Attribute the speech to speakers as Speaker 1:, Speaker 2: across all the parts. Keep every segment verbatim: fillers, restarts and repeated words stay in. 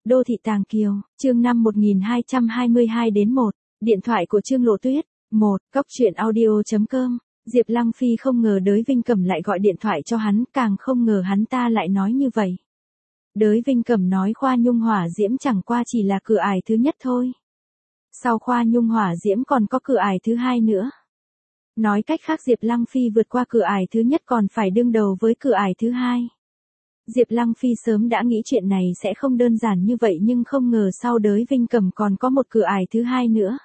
Speaker 1: Đô thị Tàng Kiều, chương năm một nghìn hai trăm hai mươi hai đến một, điện thoại của Trương Lộ Tuyết, một, cóc truyện audio chấm com. Diệp Lăng Phi không ngờ Đới Vinh Cẩm lại gọi điện thoại cho hắn, càng không ngờ hắn ta lại nói như vậy. Đới Vinh Cẩm nói Khoa Nhung Hỏa Diễm chẳng qua chỉ là cửa ải thứ nhất thôi. Sau Khoa Nhung Hỏa Diễm còn có cửa ải thứ hai nữa. Nói cách khác Diệp Lăng Phi vượt qua cửa ải thứ nhất còn phải đương đầu với cửa ải thứ hai. Diệp Lăng Phi sớm đã nghĩ chuyện này sẽ không đơn giản như vậy nhưng không ngờ sau Đới Vinh Cẩm còn có một cửa ải thứ hai nữa.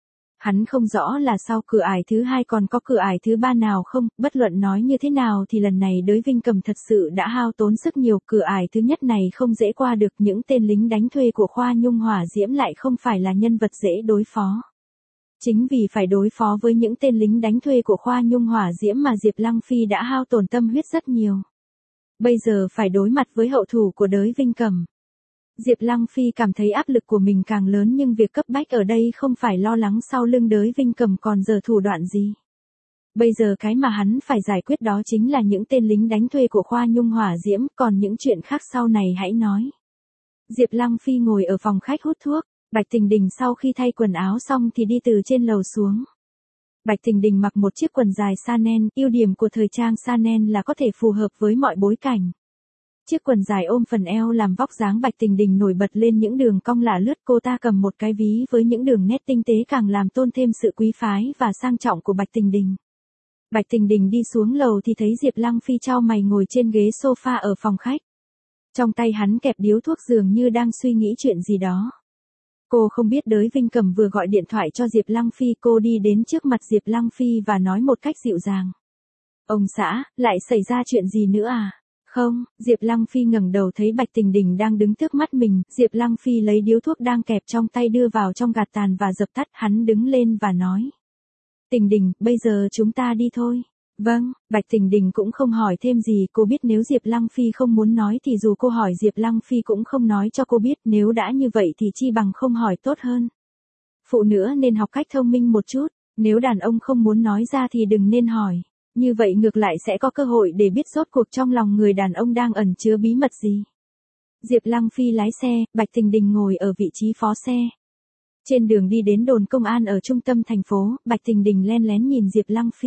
Speaker 1: Hắn không rõ là sau cửa ải thứ hai còn có cửa ải thứ ba nào không, bất luận nói như thế nào thì lần này Đới Vinh Cẩm thật sự đã hao tốn sức nhiều, cửa ải thứ nhất này không dễ qua được, những tên lính đánh thuê của Khoa Nhung Hỏa Diễm lại không phải là nhân vật dễ đối phó. Chính vì phải đối phó với những tên lính đánh thuê của Khoa Nhung Hỏa Diễm mà Diệp Lăng Phi đã hao tổn tâm huyết rất nhiều. Bây giờ phải đối mặt với hậu thủ của Đới Vinh Cẩm. Diệp Lăng Phi cảm thấy áp lực của mình càng lớn nhưng việc cấp bách ở đây không phải lo lắng sau lưng Đới Vinh Cẩm còn giở thủ đoạn gì. Bây giờ cái mà hắn phải giải quyết đó chính là những tên lính đánh thuê của Khoa Nhung Hỏa Diễm, còn những chuyện khác sau này hãy nói. Diệp Lăng Phi ngồi ở phòng khách hút thuốc, Bạch Tình Đình sau khi thay quần áo xong thì đi từ trên lầu xuống. Bạch Tình Đình mặc một chiếc quần dài Chanel, ưu điểm của thời trang Chanel là có thể phù hợp với mọi bối cảnh. Chiếc quần dài ôm phần eo làm vóc dáng Bạch Tình Đình nổi bật lên những đường cong lả lướt, cô ta cầm một cái ví với những đường nét tinh tế càng làm tôn thêm sự quý phái và sang trọng của Bạch Tình Đình. Bạch Tình Đình đi xuống lầu thì thấy Diệp Lăng Phi chau mày ngồi trên ghế sofa ở phòng khách. Trong tay hắn kẹp điếu thuốc dường như đang suy nghĩ chuyện gì đó. Cô không biết Đới Vinh Cẩm vừa gọi điện thoại cho Diệp Lăng Phi, cô đi đến trước mặt Diệp Lăng Phi và nói một cách dịu dàng. Ông xã, lại xảy ra chuyện gì nữa à? Không, Diệp Lăng Phi ngẩng đầu thấy Bạch Tình Đình đang đứng trước mắt mình, Diệp Lăng Phi lấy điếu thuốc đang kẹp trong tay đưa vào trong gạt tàn và dập tắt, hắn đứng lên và nói. Tình Đình, bây giờ chúng ta đi thôi. Vâng, Bạch Tình Đình cũng không hỏi thêm gì, cô biết nếu Diệp Lăng Phi không muốn nói thì dù cô hỏi Diệp Lăng Phi cũng không nói cho cô biết, nếu đã như vậy thì chi bằng không hỏi tốt hơn. Phụ nữ nên học cách thông minh một chút, nếu đàn ông không muốn nói ra thì đừng nên hỏi, như vậy ngược lại sẽ có cơ hội để biết rốt cuộc trong lòng người đàn ông đang ẩn chứa bí mật gì. Diệp Lăng Phi lái xe, Bạch Tình Đình ngồi ở vị trí phó xe. Trên đường đi đến đồn công an ở trung tâm thành phố, Bạch Tình Đình len lén nhìn Diệp Lăng Phi.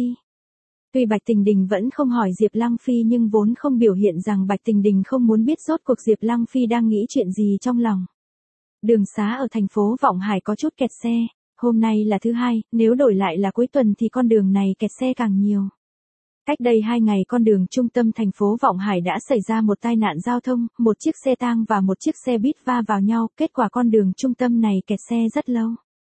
Speaker 1: Tuy Bạch Tình Đình vẫn không hỏi Diệp Lăng Phi nhưng vốn không biểu hiện rằng Bạch Tình Đình không muốn biết rốt cuộc Diệp Lăng Phi đang nghĩ chuyện gì trong lòng. Đường xá ở thành phố Vọng Hải có chút kẹt xe, hôm nay là thứ hai, nếu đổi lại là cuối tuần thì con đường này kẹt xe càng nhiều. Cách đây hai ngày con đường trung tâm thành phố Vọng Hải đã xảy ra một tai nạn giao thông, một chiếc xe tang và một chiếc xe buýt va vào nhau, kết quả con đường trung tâm này kẹt xe rất lâu.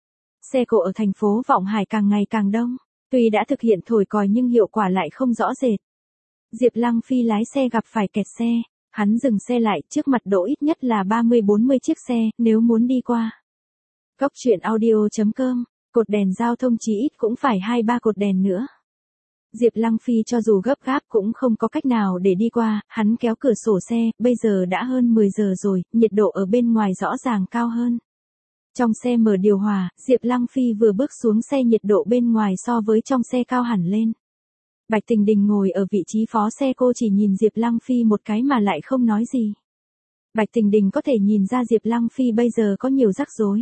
Speaker 1: Xe cộ ở thành phố Vọng Hải càng ngày càng đông. Tuy đã thực hiện thổi còi nhưng hiệu quả lại không rõ rệt. Diệp Lăng Phi lái xe gặp phải kẹt xe, hắn dừng xe lại, trước mặt đỗ ít nhất là ba mươi bốn mươi chiếc xe, nếu muốn đi qua. Cóc truyện audio chấm com, cột đèn giao thông chí ít cũng phải hai ba cột đèn nữa. Diệp Lăng Phi cho dù gấp gáp cũng không có cách nào để đi qua, hắn kéo cửa sổ xe, bây giờ đã hơn mười giờ rồi, nhiệt độ ở bên ngoài rõ ràng cao hơn. Trong xe mở điều hòa, Diệp Lăng Phi vừa bước xuống xe nhiệt độ bên ngoài so với trong xe cao hẳn lên. Bạch Tình Đình ngồi ở vị trí phó xe, cô chỉ nhìn Diệp Lăng Phi một cái mà lại không nói gì. Bạch Tình Đình có thể nhìn ra Diệp Lăng Phi bây giờ có nhiều rắc rối.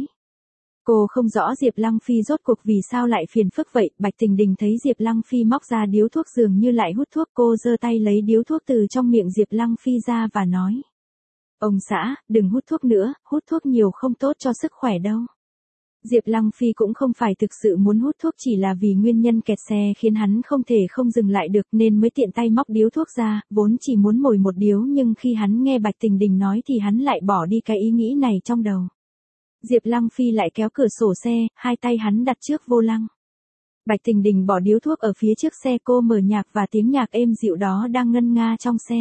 Speaker 1: Cô không rõ Diệp Lăng Phi rốt cuộc vì sao lại phiền phức vậy, Bạch Tình Đình thấy Diệp Lăng Phi móc ra điếu thuốc dường như lại hút thuốc, cô giơ tay lấy điếu thuốc từ trong miệng Diệp Lăng Phi ra và nói. Ông xã, đừng hút thuốc nữa, hút thuốc nhiều không tốt cho sức khỏe đâu. Diệp Lăng Phi cũng không phải thực sự muốn hút thuốc, chỉ là vì nguyên nhân kẹt xe khiến hắn không thể không dừng lại được nên mới tiện tay móc điếu thuốc ra, vốn chỉ muốn mồi một điếu nhưng khi hắn nghe Bạch Tình Đình nói thì hắn lại bỏ đi cái ý nghĩ này trong đầu. Diệp Lăng Phi lại kéo cửa sổ xe, hai tay hắn đặt trước vô lăng. Bạch Tình Đình bỏ điếu thuốc ở phía trước xe, cô mở nhạc và tiếng nhạc êm dịu đó đang ngân nga trong xe.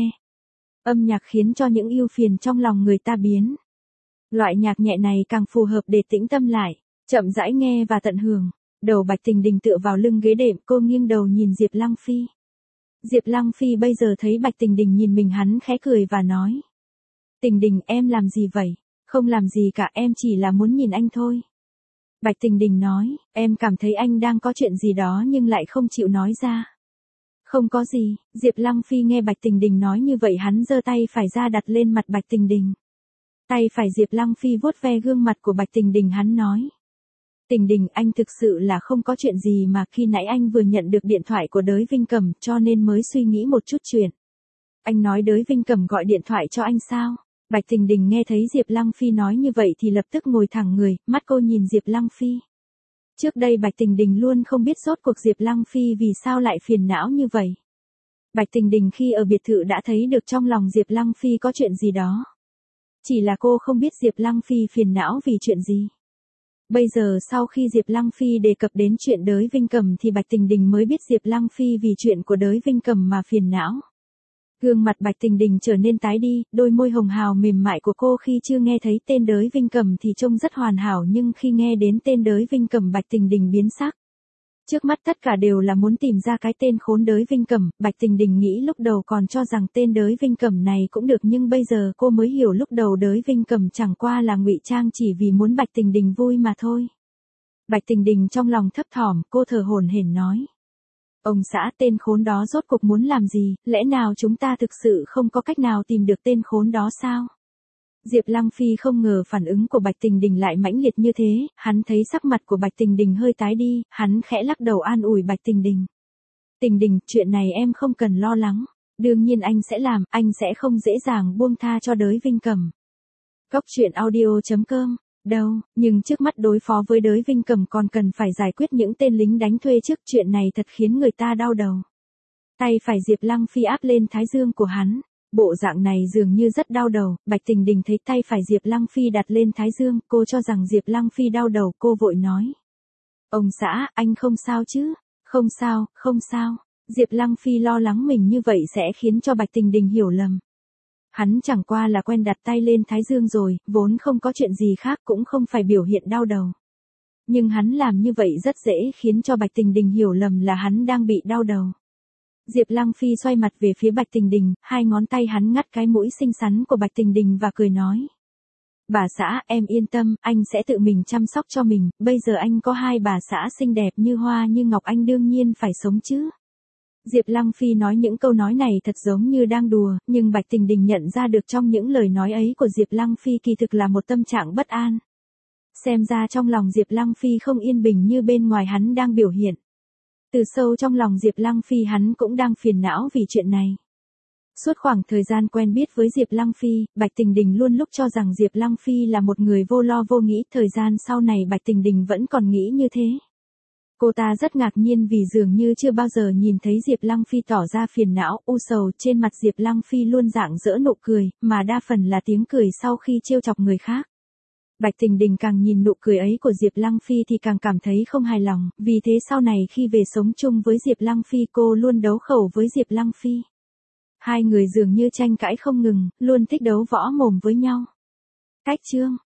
Speaker 1: Âm nhạc khiến cho những ưu phiền trong lòng người ta biến. Loại nhạc nhẹ này càng phù hợp để tĩnh tâm lại, chậm rãi nghe và tận hưởng. Đầu Bạch Tình Đình tựa vào lưng ghế đệm, cô nghiêng đầu nhìn Diệp Lăng Phi. Diệp Lăng Phi bây giờ thấy Bạch Tình Đình nhìn mình hắn khẽ cười và nói. Tình Đình, em làm gì vậy? Không làm gì cả, em chỉ là muốn nhìn anh thôi. Bạch Tình Đình nói, em cảm thấy anh đang có chuyện gì đó nhưng lại không chịu nói ra. Không có gì, Diệp Lăng Phi nghe Bạch Tình Đình nói như vậy hắn giơ tay phải ra đặt lên mặt Bạch Tình Đình. Tay phải Diệp Lăng Phi vuốt ve gương mặt của Bạch Tình Đình, hắn nói. Tình Đình, anh thực sự là không có chuyện gì mà, khi nãy anh vừa nhận được điện thoại của Đới Vinh Cẩm cho nên mới suy nghĩ một chút chuyện. Anh nói Đới Vinh Cẩm gọi điện thoại cho anh sao? Bạch Tình Đình nghe thấy Diệp Lăng Phi nói như vậy thì lập tức ngồi thẳng người, mắt cô nhìn Diệp Lăng Phi. Trước đây Bạch Tình Đình luôn không biết rốt cuộc Diệp Lăng Phi vì sao lại phiền não như vậy. Bạch Tình Đình khi ở biệt thự đã thấy được trong lòng Diệp Lăng Phi có chuyện gì đó. Chỉ là cô không biết Diệp Lăng Phi phiền não vì chuyện gì. Bây giờ sau khi Diệp Lăng Phi đề cập đến chuyện Đới Vinh Cẩm thì Bạch Tình Đình mới biết Diệp Lăng Phi vì chuyện của Đới Vinh Cẩm mà phiền não. Gương mặt Bạch Tình Đình trở nên tái đi, đôi môi hồng hào mềm mại của cô khi chưa nghe thấy tên Đới Vinh Cẩm thì trông rất hoàn hảo, nhưng khi nghe đến tên Đới Vinh Cẩm Bạch Tình Đình biến sắc. Trước mắt tất cả đều là muốn tìm ra cái tên khốn Đới Vinh Cẩm, Bạch Tình Đình nghĩ lúc đầu còn cho rằng tên Đới Vinh Cẩm này cũng được, nhưng bây giờ cô mới hiểu lúc đầu Đới Vinh Cẩm chẳng qua là ngụy trang chỉ vì muốn Bạch Tình Đình vui mà thôi. Bạch Tình Đình trong lòng thấp thỏm, cô thở hổn hển nói. Ông xã, tên khốn đó rốt cuộc muốn làm gì, lẽ nào chúng ta thực sự không có cách nào tìm được tên khốn đó sao? Diệp Lăng Phi không ngờ phản ứng của Bạch Tình Đình lại mãnh liệt như thế, hắn thấy sắc mặt của Bạch Tình Đình hơi tái đi, hắn khẽ lắc đầu an ủi Bạch Tình Đình. Tình Đình, chuyện này em không cần lo lắng, đương nhiên anh sẽ làm, anh sẽ không dễ dàng buông tha cho Đới Vinh Cẩm. Cốc truyện audio chấm com. Đâu, nhưng trước mắt đối phó với Đới Vinh Cẩm còn cần phải giải quyết những tên lính đánh thuê trước, chuyện này thật khiến người ta đau đầu. Tay phải Diệp Lăng Phi áp lên thái dương của hắn, bộ dạng này dường như rất đau đầu. Bạch Tình Đình thấy tay phải Diệp Lăng Phi đặt lên thái dương, cô cho rằng Diệp Lăng Phi đau đầu, cô vội nói. Ông xã, anh không sao chứ? Không sao, không sao. Diệp Lăng Phi lo lắng mình như vậy sẽ khiến cho Bạch Tình Đình hiểu lầm. Hắn chẳng qua là quen đặt tay lên thái dương rồi, vốn không có chuyện gì khác, cũng không phải biểu hiện đau đầu. Nhưng hắn làm như vậy rất dễ khiến cho Bạch Tình Đình hiểu lầm là hắn đang bị đau đầu. Diệp Lăng Phi xoay mặt về phía Bạch Tình Đình, hai ngón tay hắn ngắt cái mũi xinh xắn của Bạch Tình Đình và cười nói. Bà xã, em yên tâm, anh sẽ tự mình chăm sóc cho mình, bây giờ anh có hai bà xã xinh đẹp như hoa như ngọc, anh đương nhiên phải sống chứ. Diệp Lăng Phi nói những câu nói này thật giống như đang đùa, nhưng Bạch Tình Đình nhận ra được trong những lời nói ấy của Diệp Lăng Phi kỳ thực là một tâm trạng bất an. Xem ra trong lòng Diệp Lăng Phi không yên bình như bên ngoài hắn đang biểu hiện. Từ sâu trong lòng Diệp Lăng Phi hắn cũng đang phiền não vì chuyện này. Suốt khoảng thời gian quen biết với Diệp Lăng Phi, Bạch Tình Đình luôn lúc cho rằng Diệp Lăng Phi là một người vô lo vô nghĩ, thời gian sau này Bạch Tình Đình vẫn còn nghĩ như thế. Cô ta rất ngạc nhiên vì dường như chưa bao giờ nhìn thấy Diệp Lăng Phi tỏ ra phiền não, u sầu, trên mặt Diệp Lăng Phi luôn rạng rỡ nụ cười, mà đa phần là tiếng cười sau khi trêu chọc người khác. Bạch Tình Đình càng nhìn nụ cười ấy của Diệp Lăng Phi thì càng cảm thấy không hài lòng, vì thế sau này khi về sống chung với Diệp Lăng Phi cô luôn đấu khẩu với Diệp Lăng Phi. Hai người dường như tranh cãi không ngừng, luôn thích đấu võ mồm với nhau. Cách chương